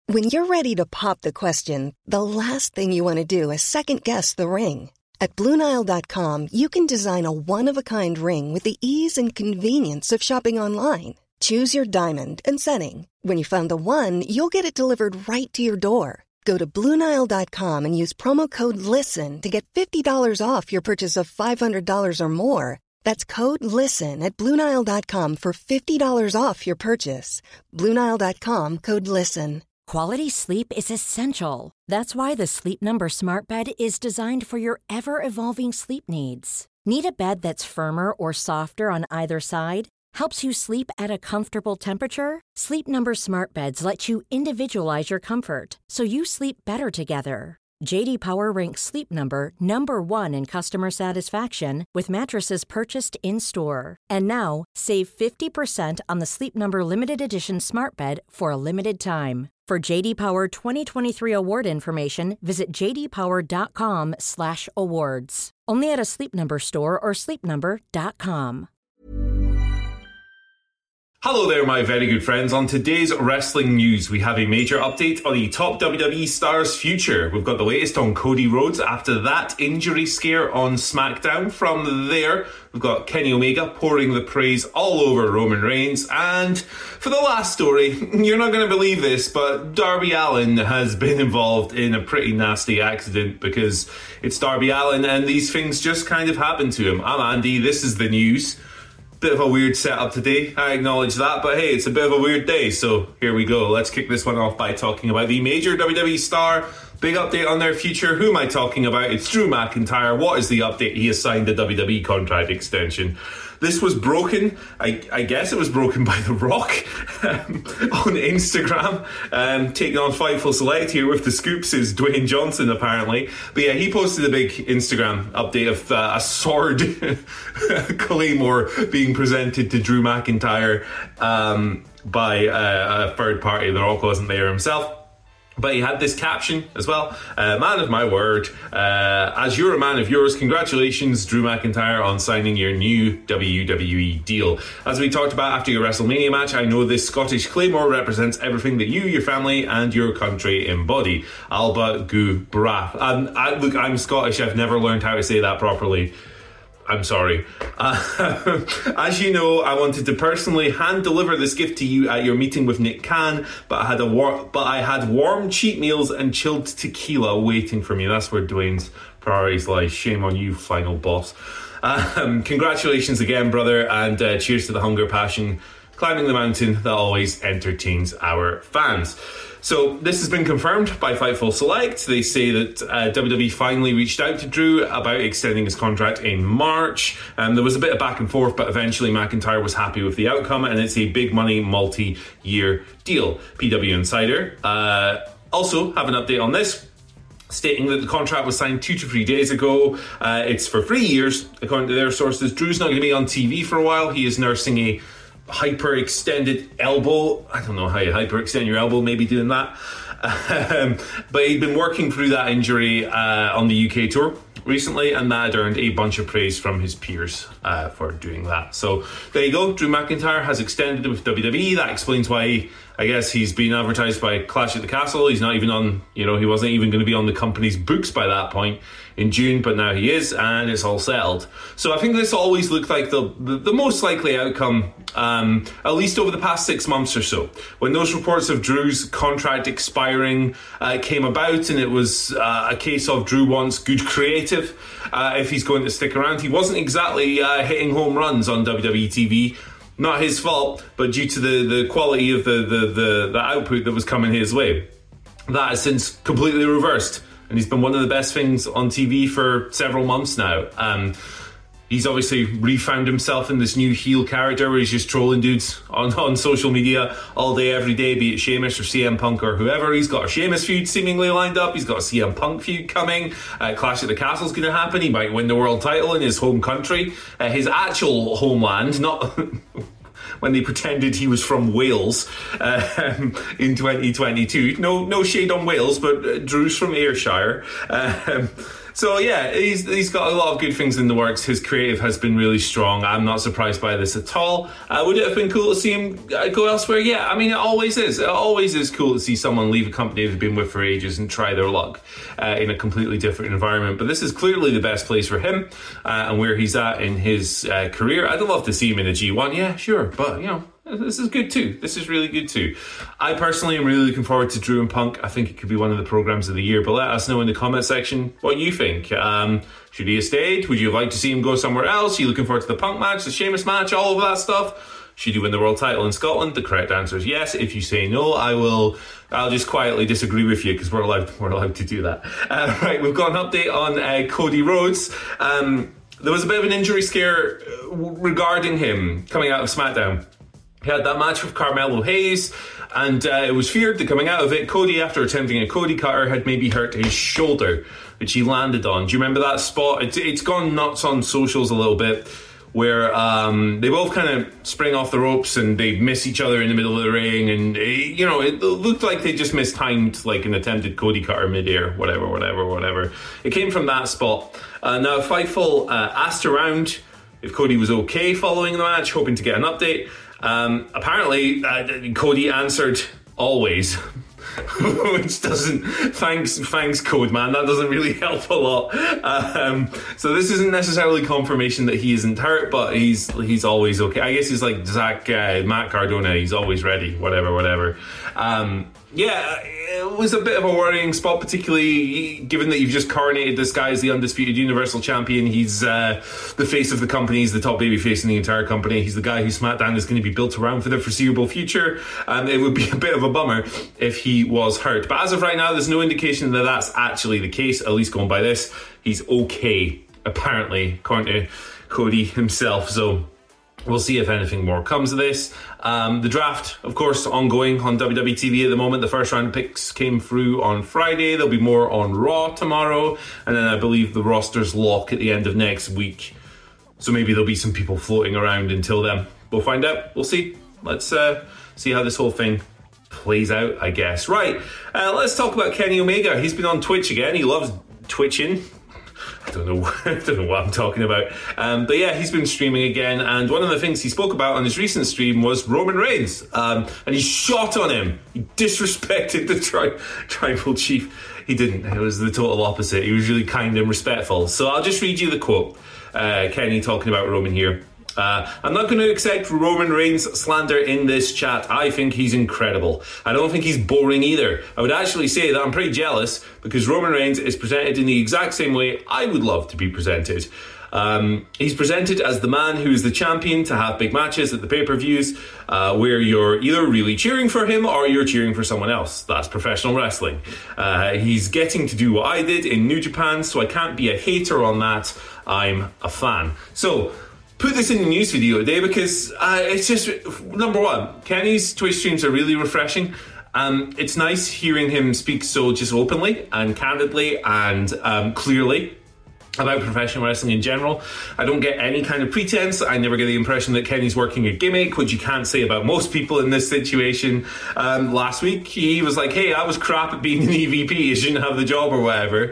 When you're ready to pop the question, the last thing you want to do is second-guess the ring. At BlueNile.com, you can design a one-of-a-kind ring with the ease and convenience of shopping online. Choose your diamond and setting. When you find the one, you'll get it delivered right to your door. Go to BlueNile.com and use promo code LISTEN to get $50 off your purchase of $500 or more. That's code LISTEN at BlueNile.com for $50 off your purchase. BlueNile.com, code LISTEN. Quality sleep is essential. That's why the Sleep Number Smart Bed is designed for your ever-evolving sleep needs. Need a bed that's firmer or softer on either side? Helps you sleep at a comfortable temperature? Sleep Number Smart Beds let you individualize your comfort, so you sleep better together. J.D. Power ranks Sleep Number number 1 in customer satisfaction with mattresses purchased in-store. And now, save 50% on the Sleep Number Limited Edition Smart Bed for a limited time. For J.D. Power 2023 award information, visit jdpower.com/awards. Only at a Sleep Number store or sleepnumber.com. Hello there, my very good friends. On today's wrestling news, we have a major update on the top WWE star's future. We've got the latest on Cody Rhodes after that injury scare on SmackDown. From there, we've got Kenny Omega pouring the praise all over Roman Reigns. And for the last story, you're not going to believe this, but Darby Allin has been involved in a pretty nasty accident because it's Darby Allin and these things just kind of happen to him. I'm Andy, this is the news. Bit of a weird setup today, I acknowledge that, but hey, it's a bit of a weird day, so here we go. Let's kick this one off by talking about the major WWE star. Big update on their future. Who am I talking about? It's Drew McIntyre. What is the update? He has signed a WWE contract extension. This was broken, I guess it was broken by The Rock on Instagram. Taking on Fightful Select here with the scoops is Dwayne Johnson, apparently. But yeah, he posted a big Instagram update of a sword claymore being presented to Drew McIntyre by a third party. The Rock wasn't there himself. But he had this caption as well. Man of my word, as you're a man of yours, congratulations, Drew McIntyre, on signing your new WWE deal. As we talked about after your WrestleMania match, I know this Scottish Claymore represents everything that you, your family, and your country embody. Alba Gu Brath. Look, I'm Scottish. I've never learned how to say that properly. I'm sorry. As you know, I wanted to personally hand deliver this gift to you at your meeting with Nick Khan, but I had warm cheat meals and chilled tequila waiting for me. That's where Dwayne's priorities lie. Shame on you, final boss. Congratulations again, brother, and cheers to the hunger, passion, climbing the mountain that always entertains our fans. So this has been confirmed by Fightful Select. They say that WWE finally reached out to Drew about extending his contract in March. There was a bit of back and forth, but eventually McIntyre was happy with the outcome, and it's a big money multi-year deal. PW Insider also have an update on this, stating that the contract was signed 2 to 3 days ago. It's for 3 years, according to their sources. Drew's not going to be on TV for a while. He is nursing a hyperextended elbow. I don't know how you hyperextend your elbow, maybe doing that. But he'd been working through that injury on the UK tour recently, and that had earned a bunch of praise from his peers for doing that. So there you go. Drew McIntyre has extended with WWE. That explains why I guess he's been advertised by Clash at the Castle. He's not even on, he wasn't even going to be on the company's books by that point in June, but now he is, and it's all settled. So I think this always looked like the most likely outcome, at least over the past 6 months or so. When those reports of Drew's contract expiring came about, and it was a case of Drew wants good creative if he's going to stick around. He wasn't exactly hitting home runs on WWE TV. Not his fault, but due to the quality of the output that was coming his way. That has since completely reversed, and he's been one of the best things on TV for several months now. He's obviously refound himself in this new heel character where he's just trolling dudes on social media all day, every day, be it Sheamus or CM Punk or whoever. He's got a Sheamus feud seemingly lined up. He's got a CM Punk feud coming. Clash at the Castle's going to happen. He might win the world title in his home country. His actual homeland, not when they pretended he was from Wales in 2022. No shade on Wales, but Drew's from Ayrshire. So yeah, he's got a lot of good things in the works. His creative has been really strong. I'm not surprised by this at all. Would it have been cool to see him go elsewhere? Yeah, I mean, it always is. It always is cool to see someone leave a company they've been with for ages and try their luck in a completely different environment. But this is clearly the best place for him and where he's at in his career. I'd love to see him in a G1. Yeah, sure. But, this is good too. This is really good too. I personally am really looking forward to Drew and Punk. I think it could be one of the programs of the year. But let us know in the comment section what you think. Should he have stayed? Would you have liked to see him go somewhere else? Are you looking forward to the Punk match, the Sheamus match, all of that stuff? Should he win the world title in Scotland? The correct answer is yes. If you say no, I'll just quietly disagree with you because we're allowed to do that. Right, we've got an update on Cody Rhodes. There was a bit of an injury scare regarding him coming out of SmackDown. He had that match with Carmelo Hayes, and it was feared that coming out of it, Cody, after attempting a Cody cutter, had maybe hurt his shoulder, which he landed on. Do you remember that spot? It's gone nuts on socials a little bit, where they both kind of spring off the ropes and they miss each other in the middle of the ring, and it looked like they just mistimed like an attempted Cody cutter midair, whatever. It came from that spot. Now Fightful asked around if Cody was okay following the match, hoping to get an update. Apparently Cody answered always, which doesn't, thanks Code Man, that doesn't really help a lot. So this isn't necessarily confirmation that he isn't hurt, but he's always okay. I guess he's like Matt Cardona, he's always ready, whatever. Yeah, it was a bit of a worrying spot, particularly given that you've just coronated this guy as the undisputed Universal Champion. He's the face of the company. He's the top babyface in the entire company. He's the guy who SmackDown is going to be built around for the foreseeable future. It would be a bit of a bummer if he was hurt. But as of right now, there's no indication that that's actually the case, at least going by this. He's okay, apparently, according to Cody himself. So we'll see if anything more comes of this. The draft, of course, ongoing on WWE TV at the moment. The first round picks came through on Friday. There'll be more on Raw tomorrow. And then I believe the rosters lock at the end of next week. So maybe there'll be some people floating around until then. We'll find out. We'll see. Let's see how this whole thing plays out, I guess. Right, let's talk about Kenny Omega. He's been on Twitch again. He loves twitching. I don't know what I'm talking about. But yeah, he's been streaming again, and one of the things he spoke about on his recent stream was Roman Reigns. And he shot on him. He disrespected the tribal chief. He didn't. It was the total opposite. He was really kind and respectful. So I'll just read you the quote. Kenny talking about Roman here. I'm not going to accept Roman Reigns slander in this chat. I think he's incredible. I don't think he's boring either. I would actually say that I'm pretty jealous because Roman Reigns is presented in the exact same way I would love to be presented. He's presented as the man who is the champion to have big matches at the pay-per-views where you're either really cheering for him or you're cheering for someone else. That's professional wrestling. He's getting to do what I did in New Japan, so I can't be a hater on that. I'm a fan. So put this in the news video today because it's just, number one, Kenny's Twitch streams are really refreshing. It's nice hearing him speak so just openly and candidly and clearly about professional wrestling in general. I don't get any kind of pretense. I never get the impression that Kenny's working a gimmick, which you can't say about most people in this situation. Last week, he was like, hey, I was crap at being an EVP. You shouldn't have the job or whatever.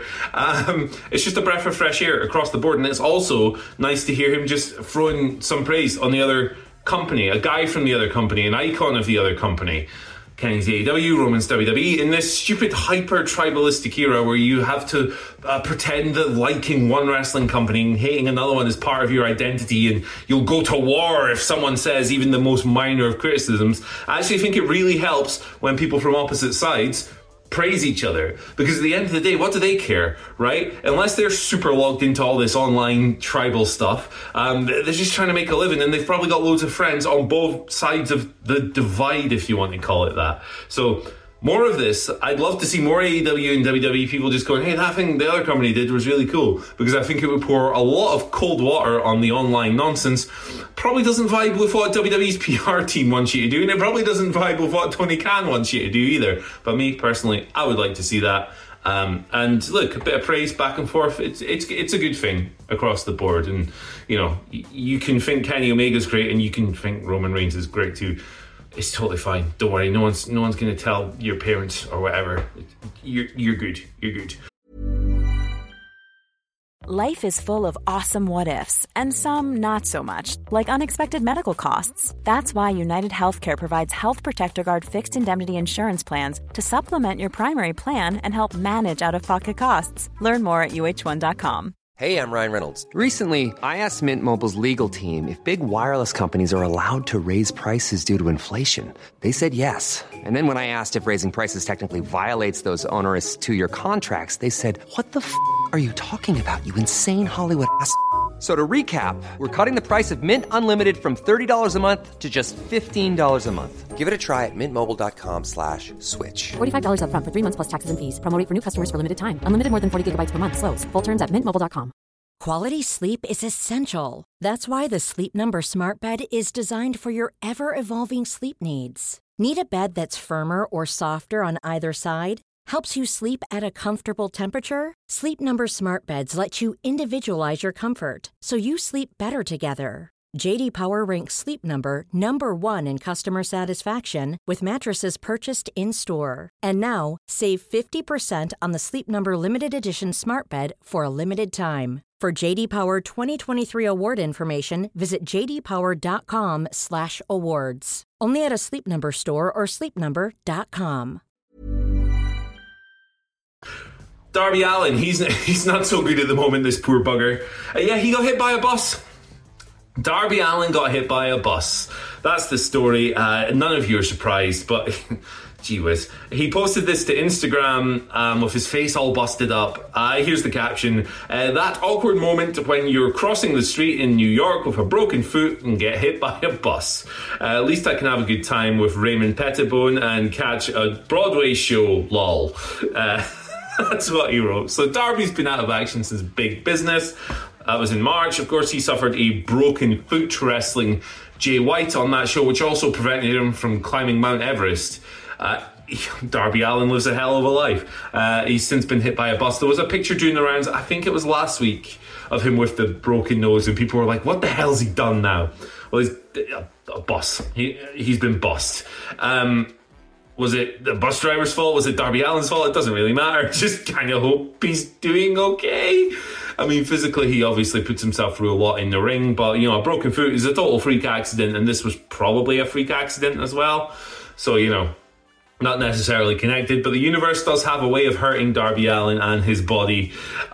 It's just a breath of fresh air across the board. And it's also nice to hear him just throwing some praise on the other company, a guy from the other company, an icon of the other company. Kenny's AEW, Roman's WWE, in this stupid hyper-tribalistic era where you have to pretend that liking one wrestling company and hating another one is part of your identity, and you'll go to war if someone says even the most minor of criticisms. I actually think it really helps when people from opposite sides praise each other, because at the end of the day, what do they care, right? Unless they're super logged into all this online tribal stuff, they're just trying to make a living, and they've probably got loads of friends on both sides of the divide, if you want to call it that. So more of this. I'd love to see more AEW and WWE people just going, hey, that thing the other company did was really cool, because I think it would pour a lot of cold water on the online nonsense. Probably doesn't vibe with what WWE's PR team wants you to do, and it probably doesn't vibe with what Tony Khan wants you to do either. But me, personally, I would like to see that. And look, a bit of praise back and forth, it's a good thing across the board. And, you know, you can think Kenny Omega's great, and you can think Roman Reigns is great too. It's totally fine. Don't worry. No one's going to tell your parents or whatever. You're good. You're good. Life is full of awesome what-ifs, and some not so much, like unexpected medical costs. That's why United Healthcare provides Health Protector Guard fixed indemnity insurance plans to supplement your primary plan and help manage out-of-pocket costs. Learn more at UH1.com. Hey, I'm Ryan Reynolds. Recently, I asked Mint Mobile's legal team if big wireless companies are allowed to raise prices due to inflation. They said yes. And then when I asked if raising prices technically violates those onerous two-year contracts, they said, "What the f*** are you talking about, you insane Hollywood ass?" So to recap, we're cutting the price of Mint Unlimited from $30 a month to just $15 a month. Give it a try at mintmobile.com/switch. $45 up front for 3 months plus taxes and fees. Promo rate for new customers for limited time. Unlimited more than 40 gigabytes per month. Slows full terms at mintmobile.com. Quality sleep is essential. That's why the Sleep Number Smart Bed is designed for your ever-evolving sleep needs. Need a bed that's firmer or softer on either side? Helps you sleep at a comfortable temperature? Sleep Number Smart Beds let you individualize your comfort, so you sleep better together. J.D. Power ranks Sleep Number number 1 in customer satisfaction with mattresses purchased in-store. And now, save 50% on the Sleep Number Limited Edition Smart Bed for a limited time. For J.D. Power 2023 award information, visit jdpower.com/awards. Only at a Sleep Number store or sleepnumber.com. Darby Allin, he's not so good at the moment, this poor bugger. Yeah, he got hit by a bus. Darby Allin got hit by a bus. That's the story. None of you are surprised, but gee whiz. He posted this to Instagram with his face all busted up. Here's the caption. That awkward moment when you're crossing the street in New York with a broken foot and get hit by a bus. At least I can have a good time with Raymond Pettibone and catch a Broadway show, lol. That's what he wrote. So Darby's been out of action since Big Business. That was in March. Of course, he suffered a broken foot wrestling Jay White on that show, which also prevented him from climbing Mount Everest. Darby Allin lives a hell of a life. He's since been hit by a bus. There was a picture doing the rounds, I think it was last week, of him with the broken nose, and people were like, what the hell's he done now? Well, he's a bus. He's been bussed. Was it the bus driver's fault? Was it Darby Allin's fault? It doesn't really matter. Just kind of hope he's doing okay. I mean, physically, he obviously puts himself through a lot in the ring, but, you know, a broken foot is a total freak accident, and this was probably a freak accident as well. So, you know, not necessarily connected, but the universe does have a way of hurting Darby Allin and his body.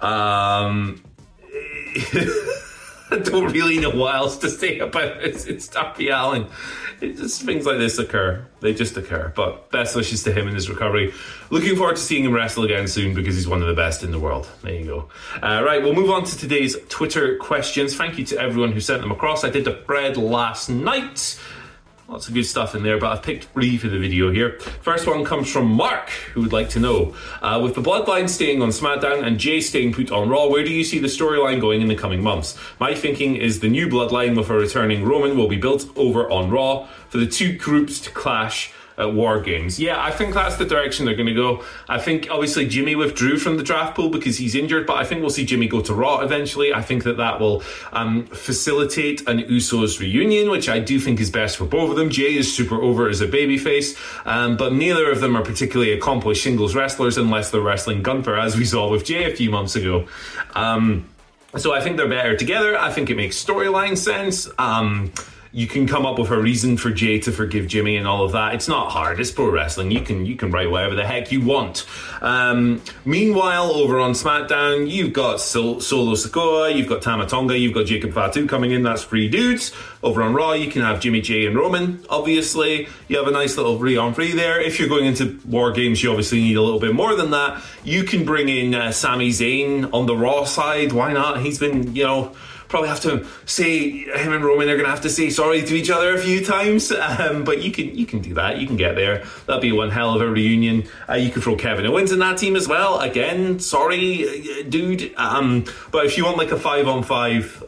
I don't really know what else to say about it. It's Darby Allin. Things like this occur. They just occur. But best wishes to him in his recovery. Looking forward to seeing him wrestle again soon because he's one of the best in the world. There you go. Right, we'll move on to today's Twitter questions. Thank you to everyone who sent them across. I did the thread last night. Lots of good stuff in there, but I've picked 3 for the video here. First one comes from Mark, who would like to know, with the Bloodline staying on SmackDown and Jay staying put on Raw, where do you see the storyline going in the coming months? My thinking is the new Bloodline with a returning Roman will be built over on Raw for the two groups to clash at War Games. Yeah, I think that's the direction they're going to go. I think obviously Jimmy withdrew from the draft pool because he's injured, but I think we'll see Jimmy go to Raw eventually. I think that will facilitate an Usos reunion, which I do think is best for both of them. Jay is super over as a babyface, but neither of them are particularly accomplished singles wrestlers unless they're wrestling Gunther, as we saw with Jay a few months ago. So I think they're better together. I think it makes storyline sense. You can come up with a reason for Jay to forgive Jimmy and all of that. It's not hard. It's pro wrestling. You can write whatever the heck you want. Meanwhile, over on SmackDown, you've got Solo Sikoa, you've got Tama Tonga, you've got Jacob Fatu coming in. That's 3 dudes. Over on Raw, you can have Jimmy, Jay, and Roman. Obviously, you have a nice little 3-on-3 there. If you're going into War Games, you obviously need a little bit more than that. You can bring in Sami Zayn on the Raw side. Why not? He's been, probably have to say, him and Roman are going to have to say sorry to each other a few times, but you can do that. You can get there. That'd be one hell of a reunion. You could throw Kevin Owens in that team as well. Again, sorry, dude. But if you want like a 5-on-5,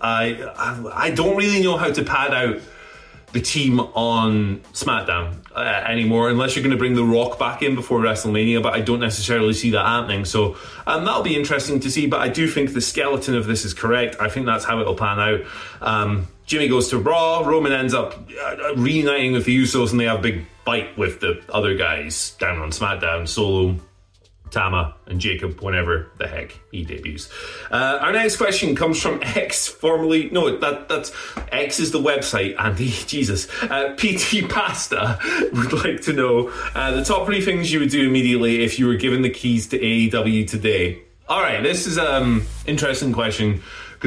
I don't really know how to pad out the team on SmackDown anymore, unless you're going to bring The Rock back in before WrestleMania, but I don't necessarily see that happening. So that'll be interesting to see, but I do think the skeleton of this is correct. I think that's how it'll pan out. Jimmy goes to Raw, Roman ends up reuniting with the Usos, and they have a big fight with the other guys down on SmackDown, Solo, Tama and Jacob whenever the heck he debuts. Our next question comes from X, formerly... No, that's X is the website, Andy. Jesus. PT Pasta would like to know the top 3 things you would do immediately if you were given the keys to AEW today. All right, this is an interesting question because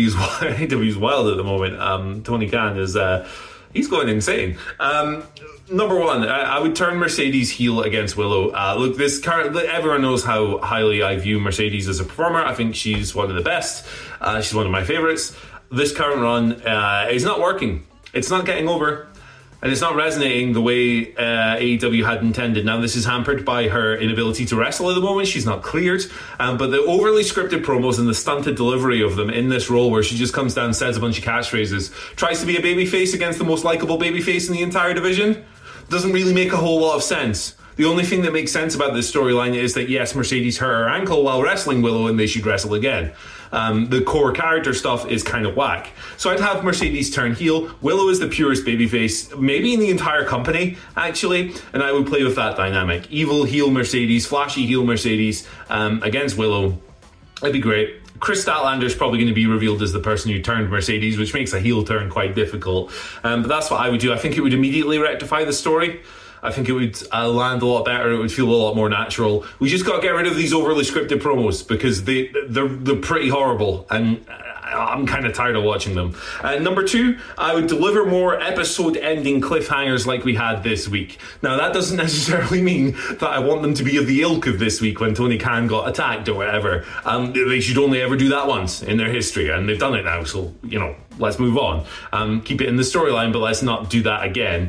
AEW is wild at the moment. Tony Khan is... he's going insane. Number 1, I would turn Mercedes heel against Willow. Look, everyone knows how highly I view Mercedes as a performer. I think she's one of the best. She's one of my favorites. This current run is not working. It's not getting over. And it's not resonating the way AEW had intended. Now, this is hampered by her inability to wrestle at the moment. She's not cleared. But the overly scripted promos and the stunted delivery of them in this role where she just comes down, says a bunch of catchphrases, tries to be a babyface against the most likable babyface in the entire division, doesn't really make a whole lot of sense. The only thing that makes sense about this storyline is that, yes, Mercedes hurt her ankle while wrestling Willow and they should wrestle again. The core character stuff is kind of whack. So I'd have Mercedes turn heel. Willow is the purest babyface, maybe in the entire company, actually, and I would play with that dynamic. Evil heel Mercedes, flashy heel Mercedes against Willow. That'd be great. Chris Statlander's probably going to be revealed as the person who turned Mercedes, which makes a heel turn quite difficult. But that's what I would do. I think it would immediately rectify the story. I think it would land a lot better. It would feel a lot more natural. We just got to get rid of these overly scripted promos because they're pretty horrible, and I'm kind of tired of watching them. Number 2, I would deliver more episode-ending cliffhangers like we had this week. Now, that doesn't necessarily mean that I want them to be of the ilk of this week when Tony Khan got attacked or whatever. They should only ever do that once in their history, and they've done it now, so, let's move on. Keep it in the storyline, but let's not do that again.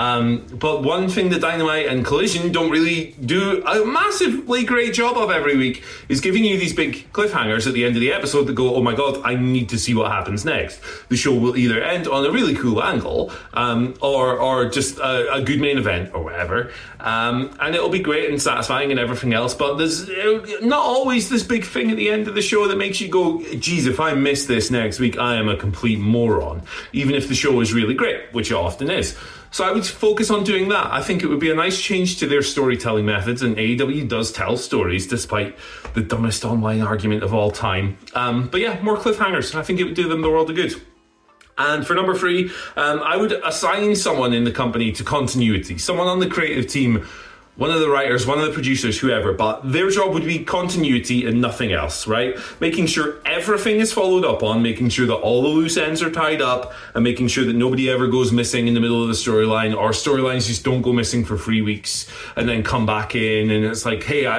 But one thing that Dynamite and Collision don't really do a massively great job of every week is giving you these big cliffhangers at the end of the episode that go, oh my god, I need to see what happens next. The show will either end on a really cool angle, or just a good main event or whatever. And it'll be great and satisfying and everything else, but there's not always this big thing at the end of the show that makes you go, geez, if I miss this next week, I am a complete moron. Even if the show is really great, which it often is. So I would focus on doing that. I think it would be a nice change to their storytelling methods, and AEW does tell stories despite the dumbest online argument of all time. But yeah, more cliffhangers. I think it would do them the world of good. And for number 3, I would assign someone in the company to continuity, someone on the creative team, one of the writers, one of the producers, whoever, but their job would be continuity and nothing else, right? Making sure everything is followed up on, making sure that all the loose ends are tied up, and making sure that nobody ever goes missing in the middle of the storyline, or storylines just don't go missing for 3 weeks and then come back in, and it's like, hey,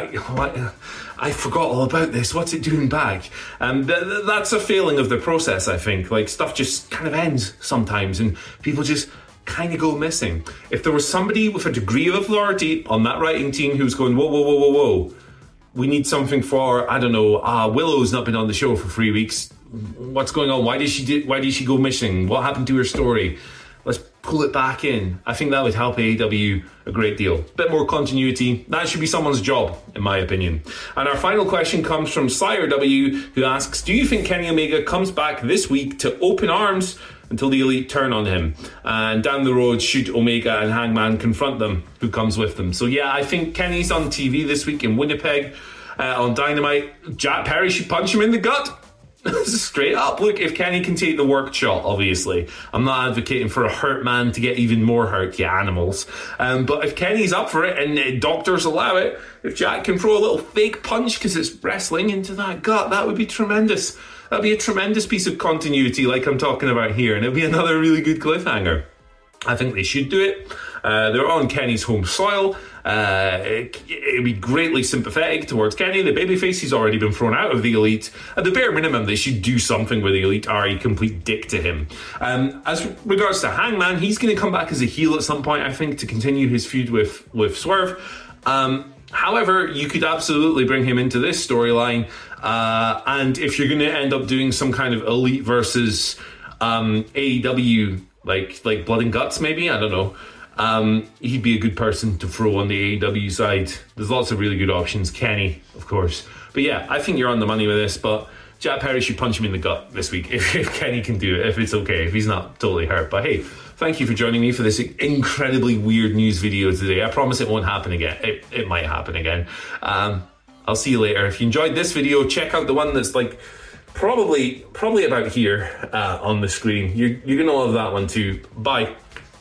I forgot all about this. What's it doing back? That's a failing of the process, I think. Like, stuff just kind of ends sometimes, and people just kind of go missing. If there was somebody with a degree of authority on that writing team who's going, whoa, we need something for, I don't know, Willow's not been on the show for 3 weeks. What's going on? Why did she go missing? What happened to her story? Let's pull it back in. I think that would help AEW a great deal. Bit more continuity. That should be someone's job, in my opinion. And our final question comes from Slayer W, who asks, do you think Kenny Omega comes back this week to open arms until the Elite turn on him? And down the road, should Omega and Hangman confront them? Who comes with them? So yeah, I think Kenny's on TV this week in Winnipeg on Dynamite. Jack Perry should punch him in the gut. Straight up. Look, if Kenny can take the work shot, obviously. I'm not advocating for a hurt man to get even more hurt, you animals. But if Kenny's up for it and doctors allow it, if Jack can throw a little fake punch because it's wrestling into that gut, that would be tremendous. That'd be a tremendous piece of continuity like I'm talking about here, and it'd be another really good cliffhanger. I think they should do it. They're on Kenny's home soil. It'd be greatly sympathetic towards Kenny, the babyface. He's already been thrown out of the Elite. At the bare minimum, they should do something with the Elite, or a complete dick to him. As regards to Hangman, he's going to come back as a heel at some point, I think, to continue his feud with Swerve. However, you could absolutely bring him into this storyline, and if you're going to end up doing some kind of Elite versus AEW, like Blood and Guts, maybe, I don't know, he'd be a good person to throw on the AEW side. There's lots of really good options. Kenny, of course. But yeah, I think you're on the money with this, but Jack Perry should punch him in the gut this week if Kenny can do it, if it's okay, if he's not totally hurt. But hey, Thank you for joining me for this incredibly weird news video today. I promise it won't happen again. It might happen again. I'll see you later. If you enjoyed this video, check out the one that's like probably about here on the screen. You're gonna love that one too. Bye.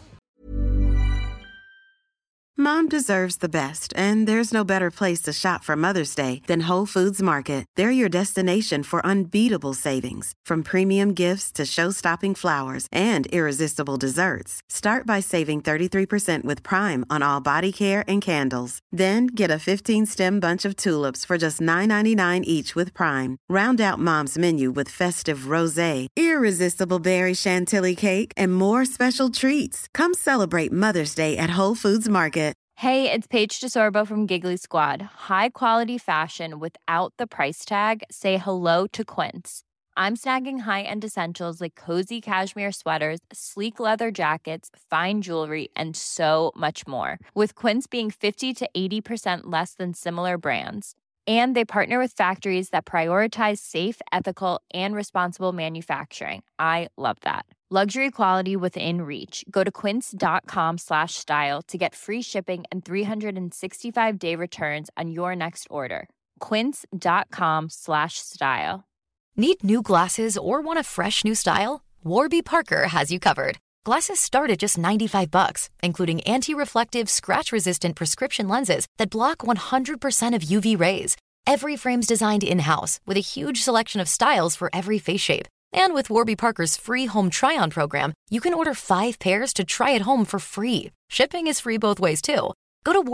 Mom deserves the best, and there's no better place to shop for Mother's Day than Whole Foods Market. They're your destination for unbeatable savings, from premium gifts to show-stopping flowers and irresistible desserts. Start by saving 33% with Prime on all body care and candles. Then get a 15-stem bunch of tulips for just $9.99 each with Prime. Round out Mom's menu with festive rosé, irresistible berry chantilly cake, and more special treats. Come celebrate Mother's Day at Whole Foods Market. Hey, it's Paige DeSorbo from Giggly Squad. High quality fashion without the price tag. Say hello to Quince. I'm snagging high-end essentials like cozy cashmere sweaters, sleek leather jackets, fine jewelry, and so much more. With Quince being 50 to 80% less than similar brands. And they partner with factories that prioritize safe, ethical, and responsible manufacturing. I love that. Luxury quality within reach. Go to quince.com/style to get free shipping and 365-day returns on your next order. Quince.com/style. Need new glasses or want a fresh new style? Warby Parker has you covered. Glasses start at just $95, including anti-reflective, scratch-resistant prescription lenses that block 100% of UV rays. Every frame's designed in-house with a huge selection of styles for every face shape. And with Warby Parker's free home try-on program, you can order 5 pairs to try at home for free. Shipping is free both ways, too. Go to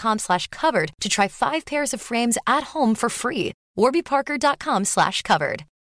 warbyparker.com/covered to try 5 pairs of frames at home for free. warbyparker.com/covered.